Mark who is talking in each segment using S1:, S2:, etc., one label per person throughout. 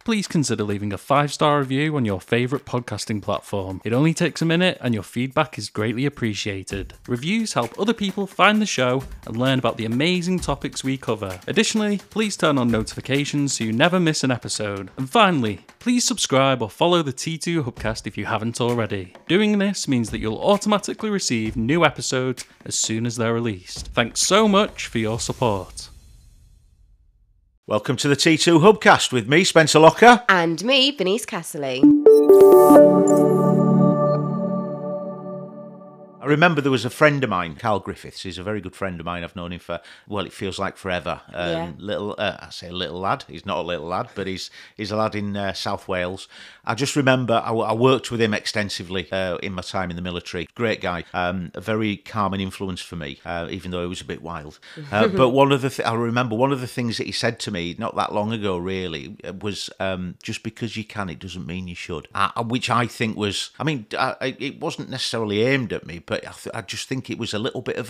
S1: please consider leaving a 5-star review on your favourite podcasting platform. It only takes a minute and your feedback is greatly appreciated. Reviews help other people find the show and learn about the amazing topics we cover. Additionally, please turn on notifications so you never miss an episode. And finally, please subscribe or follow the T2 Hubcast if you haven't already. Doing this means that you'll automatically receive new episodes as soon as they're released. Thanks so much for your support.
S2: Welcome to the T2 Hubcast with me, Spencer Locker.
S3: And me, Bernice Casserly.
S2: I remember there was a friend of mine, Carl Griffiths. He's a very good friend of mine. I've known him for, well, it feels like forever. I say a little lad. He's not a little lad, but he's a lad in South Wales. I just remember I worked with him extensively in my time in the military. Great guy. A very calming influence for me, even though he was a bit wild. But I remember one of the things that he said to me not that long ago, really, was just because you can, it doesn't mean you should. Which I think was, it wasn't necessarily aimed at me, but I just think it was a little bit of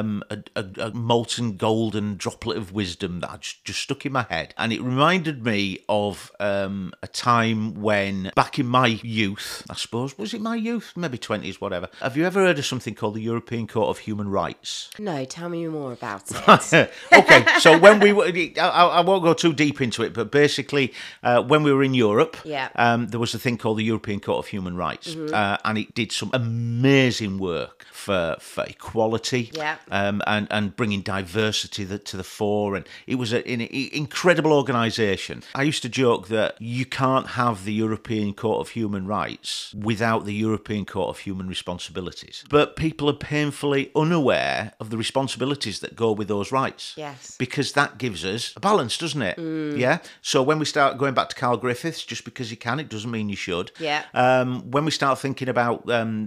S2: a molten golden droplet of wisdom that I just stuck in my head. And it reminded me of a time when, back in my youth, I suppose, was it my youth? Maybe 20s, whatever. Have you ever heard of something called the European Court of Human Rights?
S3: No, tell me more about it.
S2: Okay, so when we were, I won't go too deep into it, but basically, when we were in Europe, there was a thing called the European Court of Human Rights, and it did some amazing work for equality and bringing diversity to the fore, and it was an incredible organisation. I used to joke that you can't have the European Court of Human Rights without the European Court of Human Responsibilities, but people are painfully unaware of the responsibilities that go with those rights.
S3: Yes.
S2: Because that gives us a balance, doesn't it? Yeah. So when we start going back to Carl Griffiths, just because you can, it doesn't mean you should.
S3: Yeah.
S2: When we start thinking about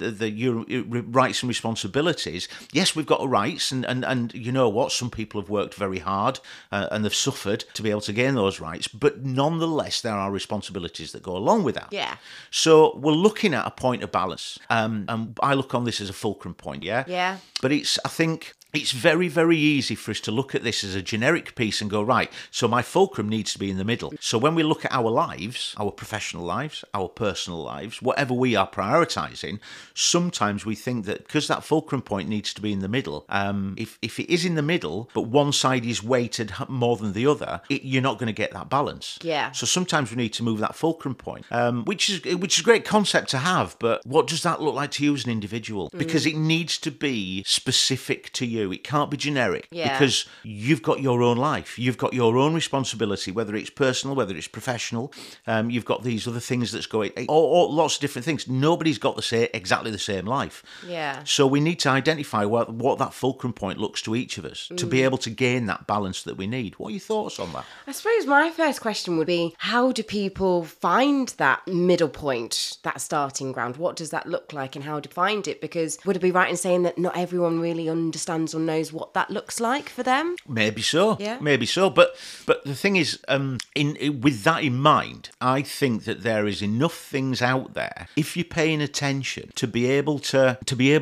S2: the rights and responsibilities, yes, we've got rights, and you know what? Some people have worked very hard and they've suffered to be able to gain those rights, but nonetheless, there are responsibilities that go along with that.
S3: Yeah.
S2: So we're looking at a point of balance, and I look on this as a fulcrum point. Yeah.
S3: Yeah.
S2: But I think it's very, very easy for us to look at this as a generic piece and go, right, so my fulcrum needs to be in the middle. So when we look at our lives, our professional lives, our personal lives, whatever we are prioritising, sometimes we think that because that fulcrum point needs to be in the middle, if it is in the middle, but one side is weighted more than the other, you're not going to get that balance.
S3: Yeah.
S2: So sometimes we need to move that fulcrum point, which is a great concept to have, but what does that look like to you as an individual? Because it needs to be specific to you. It can't be generic, because you've got your own life. You've got your own responsibility, whether it's personal, whether it's professional. You've got these other things that's going, or lots of different things. Nobody's got exactly the same life.
S3: Yeah.
S2: So we need to identify what that fulcrum point looks to each of us to be able to gain that balance that we need. What are your thoughts on that?
S3: I suppose my first question would be, how do people find that middle point, that starting ground? What does that look like and how to find it? Because would it be right in saying that not everyone really understands or knows what that looks like for them?
S2: Maybe so.
S3: Yeah.
S2: Maybe so. But the thing is, with that in mind, I think that there is enough things out there, if you're paying attention, to be able to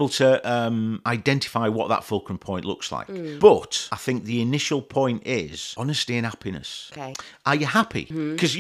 S2: identify what that fulcrum point looks like. But I think the initial point is honesty and happiness.
S3: Okay.
S2: Are you happy? Because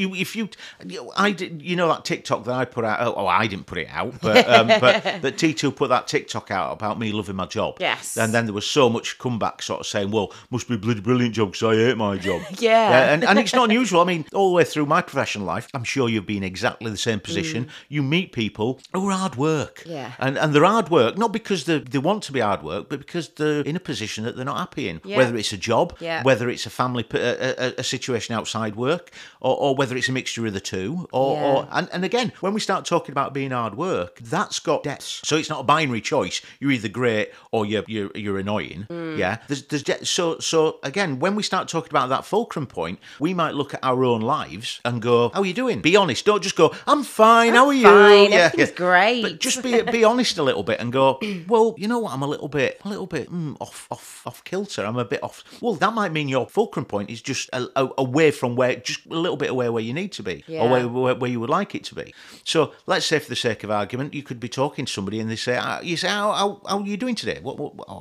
S2: that TikTok that I put out. Oh, I didn't put it out, but that T2 put that TikTok out about me loving my job.
S3: Yes.
S2: And then there was so much comeback sort of saying, well, must be a bloody brilliant job because I hate my job.
S3: Yeah.
S2: And it's not unusual. I mean, all the way through my professional life, I'm sure you've been in exactly the same position. You meet people who are hard work.
S3: Yeah.
S2: And they're hard work, not because they want to be hard work, but because they're in a position that they're not happy in.
S3: Yeah.
S2: Whether it's a job,
S3: whether
S2: it's a family, a situation outside work, or whether it's a mixture of the two. And again, when we start talking about being hard work, that's got depths. So it's not a binary choice. You're either great or you're annoying. Yeah. So again, when we start talking about that fulcrum point, we might look at our own lives and go, how are you doing? Be honest. Don't just go, I'm fine. How are you?
S3: Everything's great.
S2: But just be honest a little bit and go, well, you know what? I'm a little bit off kilter. I'm a bit off. Well, that might mean your fulcrum point is just away from just a little bit away where you need to be, or where you would like it to be. So let's say, for the sake of argument, you could be talking to somebody and they say, how are you doing today? How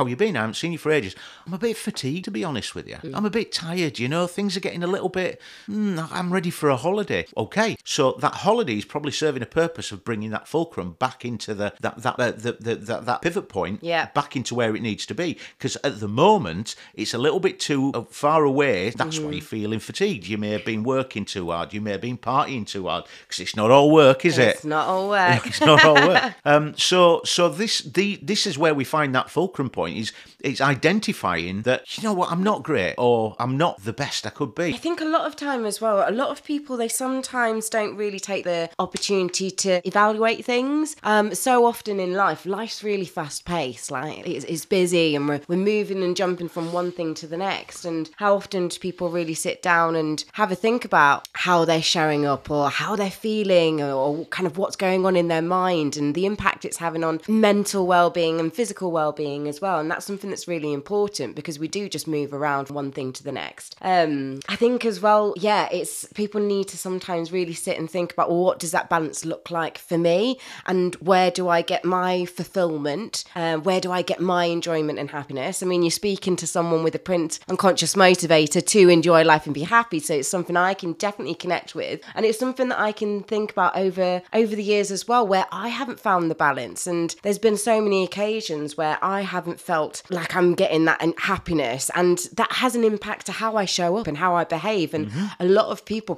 S2: how you been? I haven't seen you for ages. I'm a bit fatigued, to be honest with you. I'm a bit tired, things are getting a little bit, I'm ready for a holiday. Okay, so that holiday is probably serving a purpose of bringing that fulcrum back into that pivot point, back into where it needs to be. Because at the moment, it's a little bit too far away. That's why you're feeling fatigued. You may have been working too hard. You may have been partying too hard. Because it's not all work, is it?
S3: It's not all work.
S2: It's not all work. So this is where we find that fulcrum point. Is identifying that, you know what, I'm not great, or I'm not the best I could be.
S3: I think a lot of time as well, a lot of people, they sometimes don't really take the opportunity to evaluate things. So often in life's really fast paced. Like it's busy, and we're moving and jumping from one thing to the next. And how often do people really sit down and have a think about how they're showing up, or how they're feeling, or kind of what's going on in their mind, and the impact it's having on mental well-being and physical well-being as well. And that's something that's really important, because we do just move around from one thing to the next. I think as well, it's people need to sometimes really sit and think about, well, what does that balance look like for me, and where do I get my fulfillment, where do I get my enjoyment and happiness? I mean, you're speaking to someone with a print unconscious motivator to enjoy life and be happy, so it's something I can definitely connect with, and it's something that I can think about over the years as well, where I haven't found the balance. And there's been so many occasions where I haven't felt like I'm getting that happiness, and that has an impact to how I show up and how I behave. And a lot of people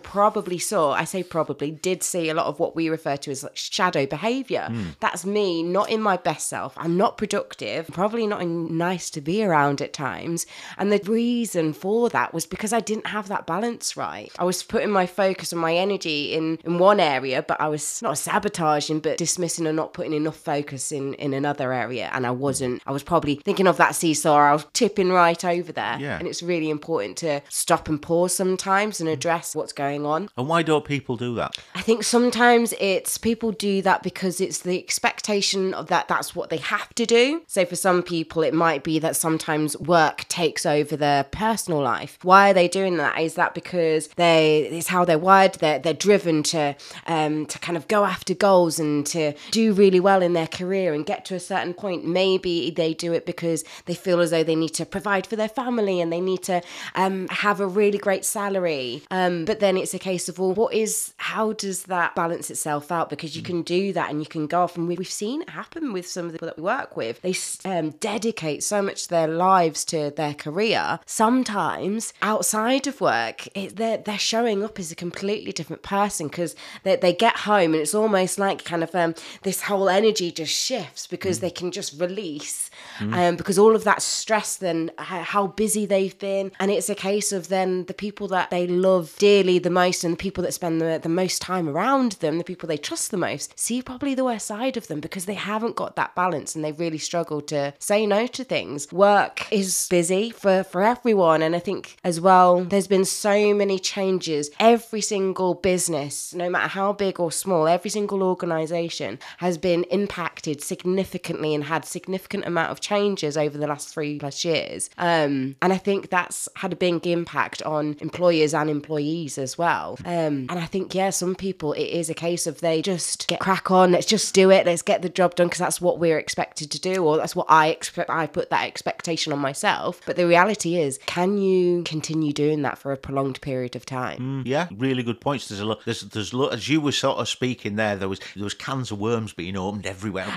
S3: did see a lot of what we refer to as like shadow behaviour. That's me not in my best self. I'm not productive, probably not nice to be around at times. And the reason for that was because I didn't have that balance right. I was putting my focus and my energy in one area, but I was not sabotaging, but dismissing and not putting enough focus in another area. And I was probably thinking of that seesaw, I was tipping right over there.
S2: Yeah.
S3: And it's really important to stop and pause sometimes and address what's going on.
S2: And why don't people do that?
S3: I think sometimes it's people do that because it's the expectation of that's what they have to do. So for some people, it might be that sometimes work takes over their personal life. Why are they doing that? Is that because it's how they're wired? They're driven to kind of go after goals and to do really well in their career and get to a certain point. Maybe they do it because they feel as though they need to provide for their family and they need to have a really great salary. But then it's a case of, well, how does that balance itself out? Because you can do that and you can go off, and we've seen it happen with some of the people that we work with. They dedicate so much of their lives to their career. Sometimes outside of work, they're showing up as a completely different person, because they get home and it's almost like kind of this whole energy just shifts, because they can just release because all of that stress, then how busy they've been. And it's a case of then the people that they love dearly the most, and the people that spend the most time around them, the people they trust the most, see probably the worst side of them, because they haven't got that balance and they really struggle to say no to things. Work is busy for everyone, and I think as well there's been so many changes. Every single business, no matter how big or small, every single organisation has been impacted significantly and had significant amount of changes over the last 3+ years. And I think that's had a big impact on employers and employees as well. And I think, some people, it is a case of they just get crack on, let's just do it, let's get the job done, because that's what we're expected to do, or that's what I expect. I put that expectation on myself. But the reality is, can you continue doing that for a prolonged period of time?
S2: Yeah, really good points. There's a lot. There's as you were sort of speaking there was cans of worms being opened everywhere.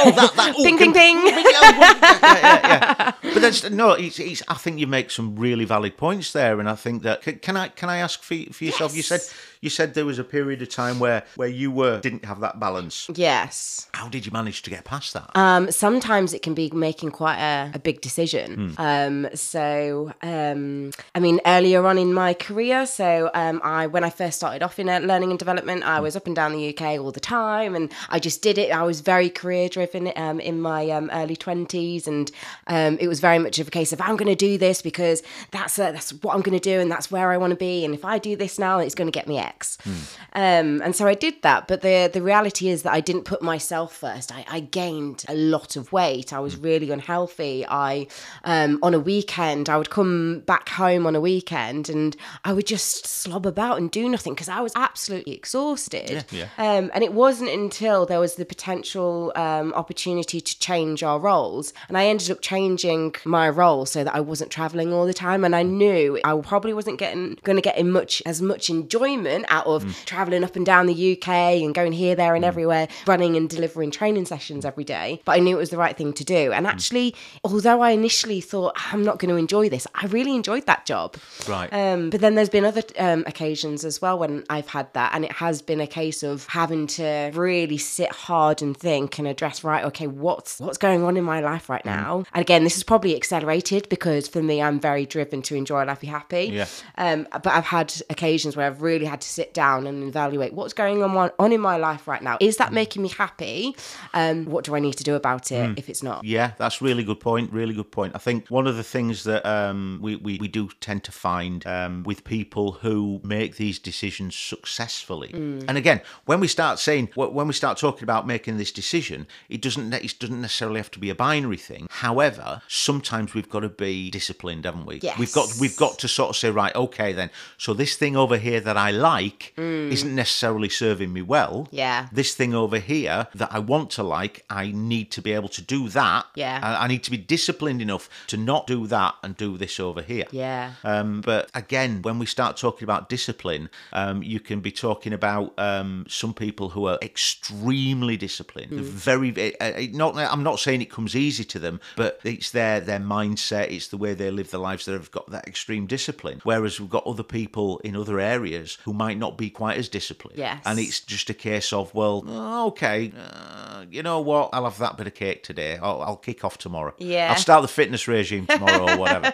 S3: Ping, ping, ping.
S2: Yeah. But it's. I think you make some really valid points there, and I think that can I ask for yourself?
S3: Yes.
S2: You said there was a period of time where you didn't have that balance.
S3: Yes.
S2: How did you manage to get past that?
S3: Sometimes it can be making quite a big decision. I mean, earlier on in my career, when I first started off in learning and development, I was up and down the UK all the time, and I just did it. I was very career driven in my early 20s, and it was very much of a case of, I'm going to do this because that's what I'm going to do, and that's where I want to be, and if I do this now, it's going to get me X. X. And so I did that. But the reality is that I didn't put myself first. I gained a lot of weight. I was really unhealthy. On a weekend, I would come back home on a weekend and I would just slob about and do nothing because I was absolutely exhausted. And it wasn't until there was the potential opportunity to change our roles. And I ended up changing my role so that I wasn't traveling all the time. And I knew I probably wasn't going to get as much enjoyment out of traveling up and down the UK and going here, there and everywhere, running and delivering training sessions every day. But I knew it was the right thing to do. And actually, although I initially thought I'm not going to enjoy this, I really enjoyed that job.
S2: Right.
S3: But then there's been other occasions as well when I've had that. And it has been a case of having to really sit hard and think and address, right, okay, what's going on in my life right now? And again, this is probably accelerated because for me, I'm very driven to enjoy life, be happy.
S2: Yeah.
S3: But I've had occasions where I've really had to sit down and evaluate what's going on in my life right now. Is that making me happy? What do I need to do about it if it's not?
S2: Yeah, that's really good point. Really good point. I think one of the things that we do tend to find with people who make these decisions successfully, and again, when we start talking about making this decision, it doesn't necessarily have to be a binary thing. However, sometimes we've got to be disciplined, haven't we?
S3: Yes.
S2: We've got to sort of say, right, okay, then. So this thing over here that I like isn't necessarily serving me well.
S3: Yeah.
S2: This thing over here that I want to like, I need to be able to do that.
S3: Yeah.
S2: I need to be disciplined enough to not do that and do this over here.
S3: Yeah.
S2: But again, when we start talking about discipline, you can be talking about some people who are extremely disciplined. I'm not saying it comes easy to them, but it's their mindset, it's the way they live their lives that have got that extreme discipline. Whereas we've got other people in other areas who might not be quite as disciplined.
S3: Yes.
S2: And it's just a case of, well, okay, you know what? I'll have that bit of cake today. I'll kick off tomorrow.
S3: Yeah.
S2: I'll start the fitness regime tomorrow or whatever.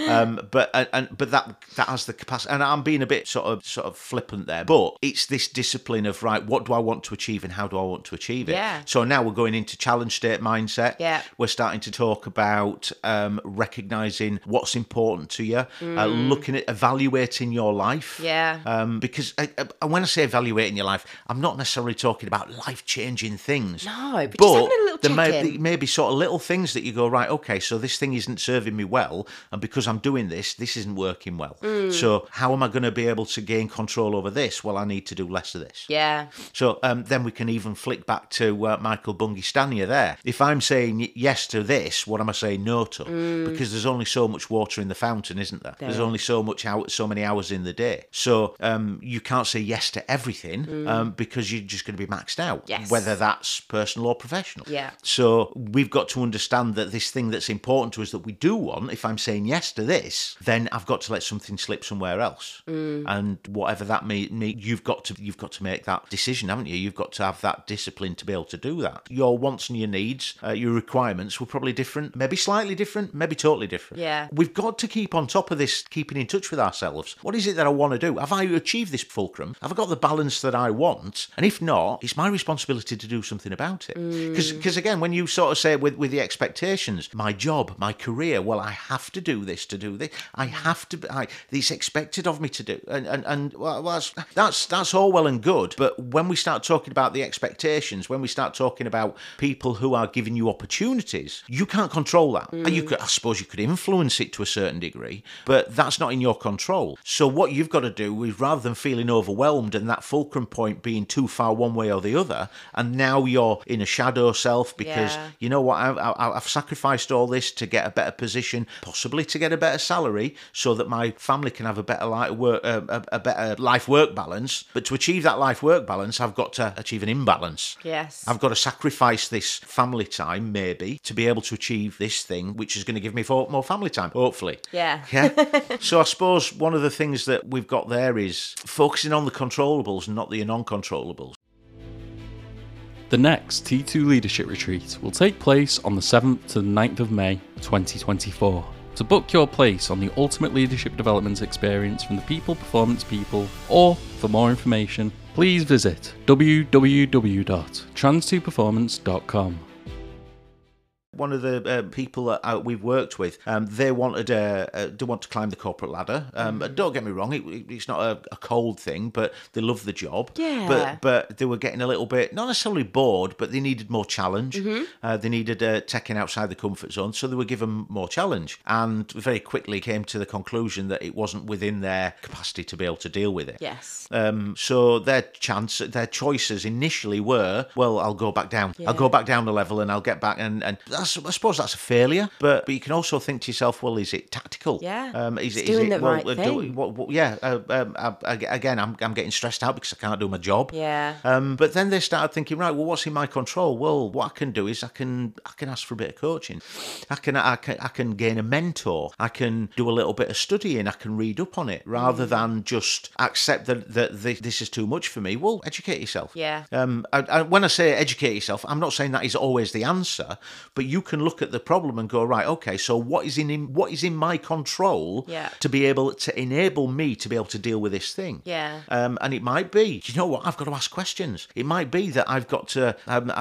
S2: But that has the capacity. And I'm being a bit sort of flippant there. But it's this discipline of, right, what do I want to achieve and how do I want to achieve it?
S3: Yeah.
S2: So now we're going into challenge state mindset.
S3: Yeah.
S2: We're starting to talk about recognizing what's important to you, looking at evaluating your life.
S3: Yeah.
S2: Because when I say evaluating your life, I'm not necessarily talking about life-changing things.
S3: No, but just having a little
S2: there may be sort of little things that you go, right, okay, so this thing isn't serving me well, and because I'm doing this isn't working well. So how am I going to be able to gain control over this? Well, I need to do less of this.
S3: Yeah.
S2: So then we can even flick back to Michael Bungay Stanier there. If I'm saying yes to this, what am I saying no to? Because there's only so much water in the fountain, isn't there? There's only so many hours in the day. So you can't say yes to everything because you're just going to be maxed out,
S3: yes.
S2: whether that's personal or professional.
S3: Yeah.
S2: So we've got to understand that this thing that's important to us that we do want, if I'm saying yes to this, then I've got to let something slip somewhere else. And whatever that may mean, you've got to make that decision, haven't you? You've got to have that discipline to be able to do that. Your wants and your needs, your requirements were probably different, maybe slightly different, maybe totally different.
S3: Yeah.
S2: We've got to keep on top of this, keeping in touch with ourselves. What is it that I want to do? Have I achieved this fulcrum? Have I got the balance that I want? And if not, it's my responsibility to do something about it. Because again, when you sort of say with the expectations, my job, my career, well, I have to do this to do this. I have to. It's expected of me to do, and well, that's all well and good. But when we start talking about the expectations, when we start talking about people who are giving you opportunities, you can't control that. And I suppose you could influence it to a certain degree, but that's not in your control. So what you've got to do is, rather than feeling overwhelmed and that fulcrum point being too far one way or the other, and now you're in a shadow self because you know what, I've sacrificed all this to get a better position, possibly to get a better salary, so that my family can have a better life-work balance. But to achieve that life-work balance, I've got to achieve an imbalance.
S3: Yes.
S2: I've got to sacrifice this family time, maybe, to be able to achieve this thing, which is going to give me more family time, hopefully.
S3: Yeah.
S2: So I suppose one of the things that we've got there is focusing on the controllables and not the non-controllables.
S1: The next T2 Leadership Retreat will take place on the 7th to the 9th of May 2024. To book your place on the ultimate leadership development experience from the People Performance People, or for more information, please visit www.trans2performance.com.
S2: One of the people that we've worked with, they wanted to climb the corporate ladder. Don't get me wrong, it's not a cold thing, but they love the job.
S3: Yeah.
S2: But they were getting a little bit, not necessarily bored, but they needed more challenge. They needed taking outside the comfort zone, so they were given more challenge. And very quickly came to the conclusion that it wasn't within their capacity to be able to deal with it.
S3: Yes.
S2: So their choices initially were, well, I'll go back down. I'll go back down a level and I'll get back. And I suppose that's a failure. But you can also think to yourself, well, is it tactical?
S3: Yeah.
S2: Is it
S3: doing the right thing.
S2: Again, I'm getting stressed out because I can't do my job.
S3: Yeah.
S2: But then they started thinking, right, well, what's in my control? Well, what I can do is I can ask for a bit of coaching. I can gain a mentor. I can do a little bit of studying. I can read up on it rather than just accept that this is too much for me. Well, educate yourself.
S3: Yeah.
S2: When I say educate yourself, I'm not saying that is always the answer, but you can look at the problem and go, right, okay, so what is in my control to be able to enable me to be able to deal with this thing?
S3: Yeah.
S2: And it might be, you know what, I've got to ask questions. It might be that I've got to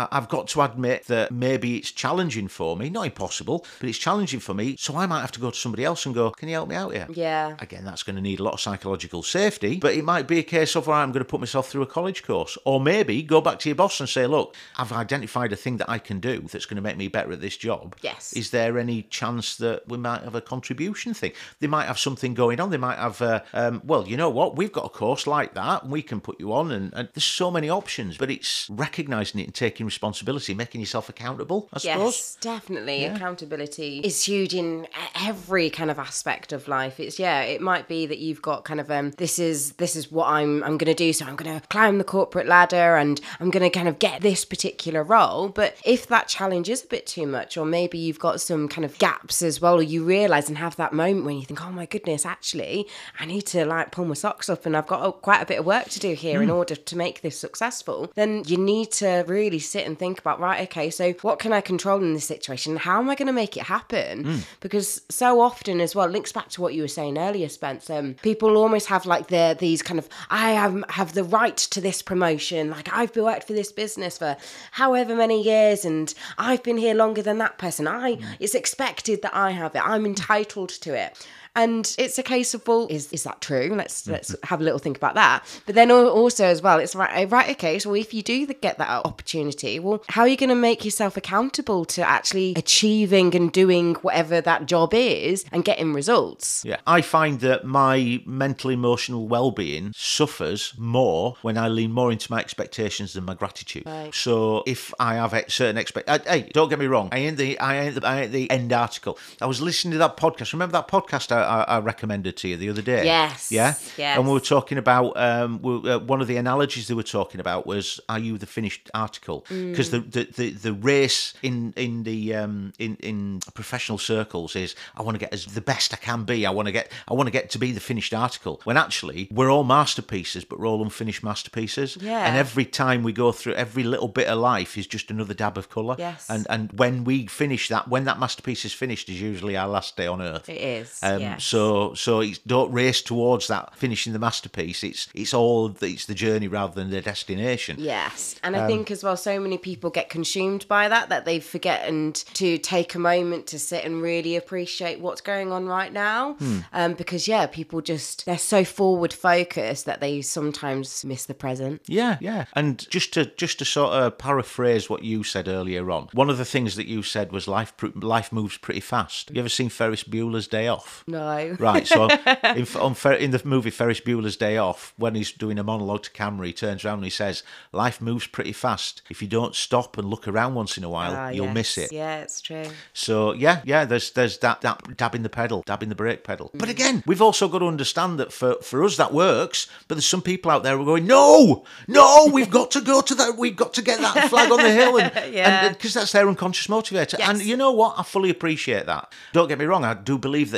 S2: admit that maybe it's challenging for me, not impossible, but it's challenging for me, so I might have to go to somebody else and go, can you help me out here?
S3: Yeah.
S2: Again, that's going to need a lot of psychological safety, but it might be a case of, all right, I'm going to put myself through a college course. Or maybe go back to your boss and say, look, I've identified a thing that I can do that's going to make me better at this job.
S3: Yes.
S2: Is there any chance that we might have a contribution thing? They might have something going on. They might have, well, you know what? We've got a course like that and we can put you on. And there's so many options, but it's recognising it and taking responsibility, making yourself accountable, I suppose.
S3: Yes, definitely. Yeah. Accountability is huge in every kind of aspect of life. It might be that you've got kind of, this is what I'm going to do. So I'm going to climb the corporate ladder and I'm going to kind of get this particular role. But if that challenge is a bit too much, or maybe you've got some kind of gaps as well, or you realise and have that moment when you think, oh my goodness, actually, I need to like pull my socks up and I've got quite a bit of work to do here in order to make this successful, then you need to really sit and think about, right, okay, so what can I control in this situation? How am I going to make it happen? Because so often as well, links back to what you were saying earlier, Spence, people almost have like these kind of, I have the right to this promotion, like I've worked for this business for however many years and I've been here longer than that person. It's expected that I have it. I'm entitled to it. And it's a case of, well, is that true? Let's have a little think about that. But then also as well, it's right, okay, so if you do get that opportunity, well, how are you going to make yourself accountable to actually achieving and doing whatever that job is and getting results?
S2: Yeah, I find that my mental, emotional well-being suffers more when I lean more into my expectations than my gratitude.
S3: Right.
S2: So if I have certain hey, don't get me wrong, I ain't the end article. I was listening to that podcast. Remember that podcast I recommended to you the other day?
S3: Yes.
S2: Yeah?
S3: Yes.
S2: And we were talking about, one of the analogies they were talking about was, are you the finished article? Because the race in professional circles is, I want to get as the best I can be. I want to get to be the finished article. When actually, we're all masterpieces, but we're all unfinished masterpieces.
S3: Yeah.
S2: And every time we go through, every little bit of life is just another dab of colour.
S3: Yes.
S2: And when we finish that, when that masterpiece is finished, is usually our last day on earth.
S3: It is.
S2: Yes. So it's, don't race towards that finishing the masterpiece. It's the journey rather than the destination.
S3: Yes, and I think as well, so many people get consumed by that they forget and to take a moment to sit and really appreciate what's going on right now. Because people they're so forward focused that they sometimes miss the present.
S2: Yeah. And just to sort of paraphrase what you said earlier on, one of the things that you said was life moves pretty fast. You ever seen Ferris Bueller's Day Off?
S3: No.
S2: Right, so in the movie Ferris Bueller's Day Off, when he's doing a monologue to camera, he turns around and he says, life moves pretty fast. If you don't stop and look around once in a while, you'll miss it.
S3: Yeah, it's true.
S2: So, there's that dabbing the pedal, dabbing the brake pedal. But again, we've also got to understand that for us that works, but there's some people out there who are going, no, we've got to go to that, we've got to get that flag on the hill, and because that's their unconscious motivator.
S3: Yes.
S2: And you know what? I fully appreciate that. Don't get me wrong, I do believe that dabbing the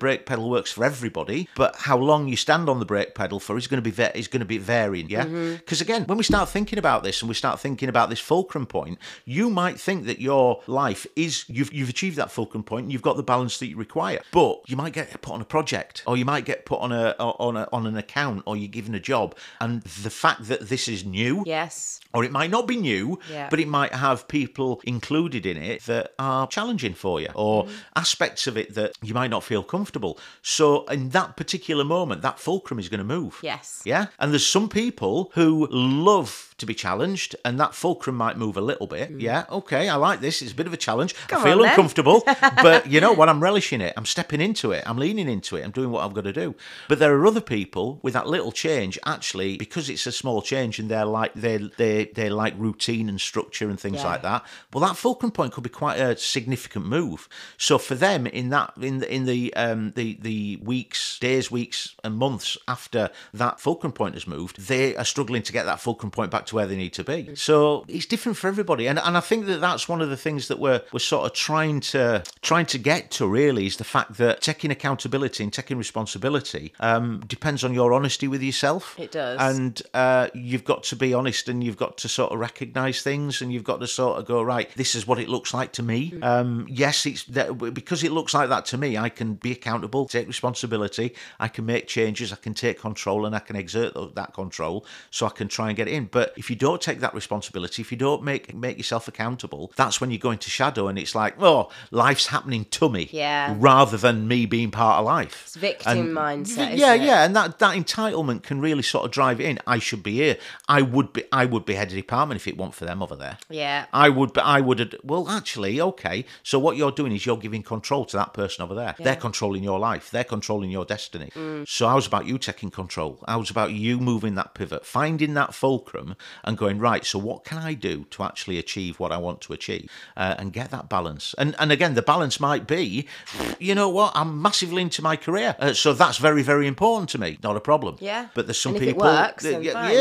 S2: brake pedal works for everybody, but how long you stand on the brake pedal for is going to be varying, yeah? Because again, when we start thinking about this and we start thinking about this fulcrum point, you might think that your life is, you've achieved that fulcrum point and you've got the balance that you require, but you might get put on a project, or you might get put on an account, or you're given a job, and the fact that this is new,
S3: Yes.
S2: or it might not be new,
S3: Yeah.
S2: but it might have people included in it that are challenging for you, or aspects of it that you might not feel comfortable. So in that particular moment, that fulcrum is going to move.
S3: Yes.
S2: Yeah? And there's some people who love to be challenged, and that fulcrum might move a little bit. Yeah, okay, I like this. It's a bit of a challenge.
S3: Come
S2: I feel
S3: on, then.
S2: uncomfortable, but you know what? I'm relishing it. I'm stepping into it. I'm leaning into it. I'm doing what I've got to do. But there are other people with that little change, actually, because it's a small change and they're like routine and structure and things like that. Well, that fulcrum point could be quite a significant move. So for them, in the days, weeks, and months after that fulcrum point has moved, they are struggling to get that fulcrum point back to where they need to be. So it's different for everybody, and I think that that's one of the things that we're sort of trying to get to, really, is the fact that taking accountability and taking responsibility depends on your honesty with yourself.
S3: It does.
S2: And you've got to be honest, and you've got to sort of recognise things, and you've got to sort of go, right, this is what it looks like to me. Yes, it's that, because it looks like that to me, I can be accountable, take responsibility, I can make changes, I can take control, and I can exert that control, so I can try and get it in. But if you don't take that responsibility, if you don't make yourself accountable, that's when you go into shadow, and it's like, oh, life's happening to me, rather than me being part of life.
S3: It's victim mindset.
S2: Yeah,
S3: isn't it?
S2: yeah, and that entitlement can really sort of drive it in. I should be here. I would be head of department if it weren't for them over there.
S3: Yeah.
S2: I would. Well, actually, okay. So what you're doing is you're giving control to that person over there. They're controlling your life. They're controlling your destiny. So how's about you taking control? How's about you moving that pivot, finding that fulcrum, and going, right, so what can I do to actually achieve what I want to achieve, and get that balance? And again, the balance might be, you know what, I'm massively into my career, so that's very, very important to me. Not a problem.
S3: Yeah.
S2: But there's some
S3: And if
S2: people.
S3: it works, then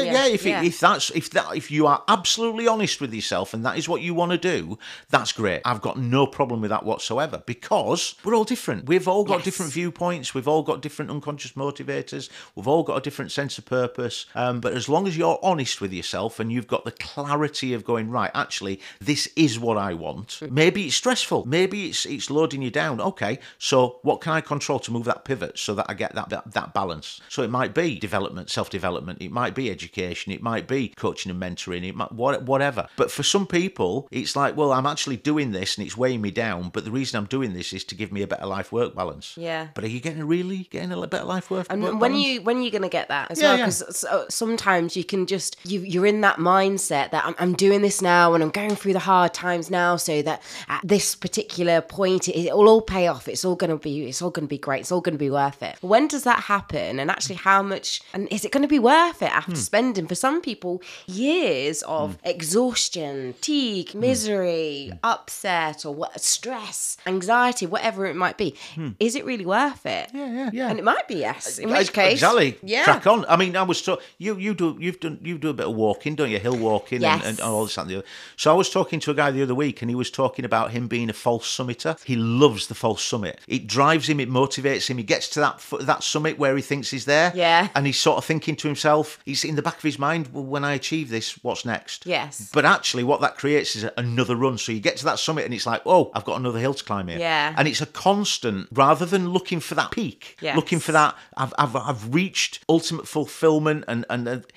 S3: fine,
S2: If you are absolutely honest with yourself and that is what you want to do, that's great. I've got no problem with that whatsoever, because we're all different. We've all got different viewpoints. We've all got different unconscious motivators. We've all got a different sense of purpose. But as long as you're honest with yourself and you've got the clarity of going, right, actually, this is what I want. Maybe it's stressful. Maybe it's loading you down. Okay, so what can I control to move that pivot so that I get that balance? So it might be development, self-development. It might be education. It might be coaching and mentoring. It might, whatever. But for some people, it's like, well, I'm actually doing this and it's weighing me down, but the reason I'm doing this is to give me a better life-work balance.
S3: Yeah.
S2: But are you getting a better life-work balance?
S3: And when are you going to get that as well? Because sometimes you can just, you're in that mindset that I'm doing this now and I'm going through the hard times now, so that at this particular point it will all pay off. It's all going to be great. It's all going to be worth it. When does that happen? And actually, how much, and is it going to be worth it after spending, for some people, years of exhaustion, fatigue, misery, upset, or stress, anxiety, whatever it might be? Is it really worth it?
S2: Yeah.
S3: And it might be yes. In which case,
S2: exactly.
S3: yeah.
S2: Crack on. I mean, I was you do a bit of walking, don't you? Hill walking,
S3: Yes.
S2: and all this and the other. So I was talking to a guy the other week, and he was talking about him being a false summiter. He loves the false summit. It drives him. It motivates him. He gets to that summit where he thinks he's there.
S3: Yeah.
S2: And he's sort of thinking to himself, he's in the back of his mind, well, when I achieve this, what's next?
S3: Yes.
S2: But actually, what that creates is another run. So you get to that summit, and it's like, oh, I've got another hill to climb here.
S3: Yeah.
S2: And it's a constant, rather than looking for that peak,
S3: Yes.
S2: looking for that, I've reached ultimate fulfillment, and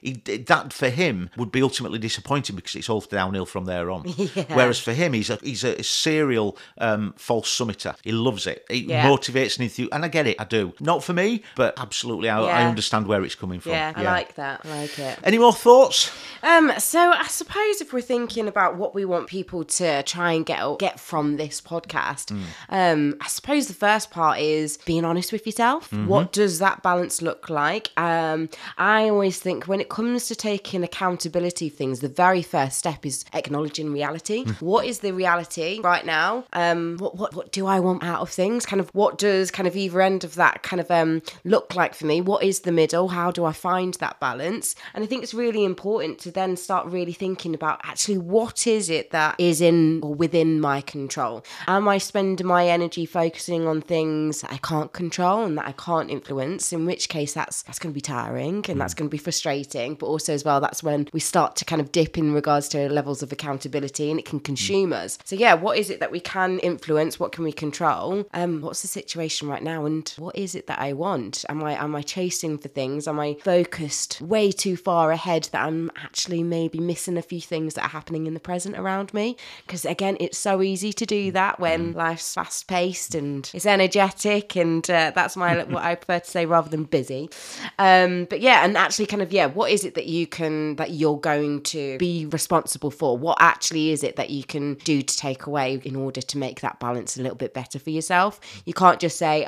S2: that for him would be ultimately disappointing, because it's all downhill from there on.
S3: Yeah.
S2: Whereas for him, he's a serial false summiter. He loves it. It motivates and enthusiasm, and I get it. I do. Not for me, but absolutely, I understand where it's coming from.
S3: Yeah, I like that. I like it.
S2: Any more thoughts?
S3: So I suppose if we're thinking about what we want people to try and get from this podcast, I suppose the first part is being honest with yourself. What does that balance look like? I always think when it comes to taking accountability of things, the very first step is acknowledging reality. What is the reality right now? What do I want out of things? Kind of what does kind of either end of that kind of look like for me? What is the middle? How do I find that balance? And I think it's really important to then start really thinking about actually what is it that is in or within my control. Am I spending my energy focusing on things that I can't control and that I can't influence, in which case that's going to be tiring and that's going to be frustrating, but also as well that's when we start to kind of dip in regards to levels of accountability and it can consume us. So yeah, what is it that we can influence? What can we control? What's the situation right now and what is it that I want? Am I chasing for things? Am I focused way too far ahead that I'm actually maybe missing a few things that are happening in the present around me? Because again, it's so easy to do that when life's fast paced and it's energetic, and that's what I prefer to say rather than busy. But yeah, and actually kind of, what is it that you're going to be responsible for? What actually is it that you can do to take away in order to make that balance a little bit better for yourself? You can't just say,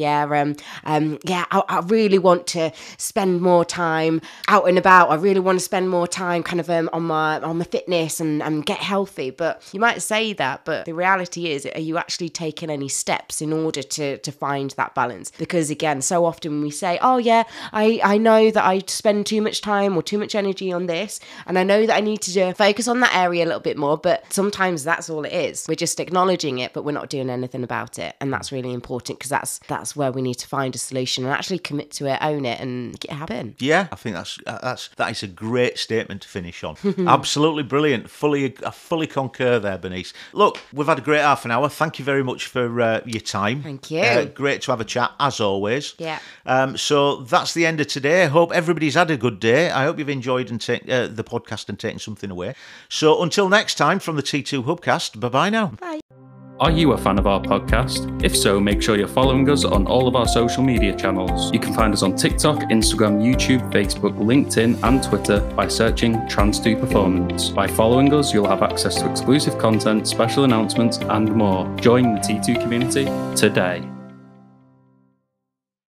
S3: I really want to spend more time out and about. I really want to spend more time kind of on my fitness and get healthy. But you might say that, but the reality is, are you actually taking any steps in order to find that balance? Because again, so often we say, I know that I spend too much time or too much energy on this, and I know that I need to focus on that area a little bit more, but sometimes that's all it is. We're just acknowledging it, but we're not doing anything about it. And that's really important, because that's where we need to find a solution and actually commit to it, own it, and make it happen.
S2: Yeah, I think that is a great statement to finish on. Absolutely brilliant. I fully concur there, Bernice. Look, we've had a great half an hour. Thank you very much for your time.
S3: Thank you.
S2: Great to have a chat, as always.
S3: Yeah.
S2: So that's the end of today. I hope everybody's had a good day. I hope you've enjoyed the podcast and taken something away. So until next time, from the T2 Hubcast, bye-bye now.
S3: Bye.
S1: Are you a fan of our podcast? If so, make sure you're following us on all of our social media channels. You can find us on TikTok, Instagram, YouTube, Facebook, LinkedIn, and Twitter by searching Trans2 Performance. By following us, you'll have access to exclusive content, special announcements, and more. Join the T2 community today.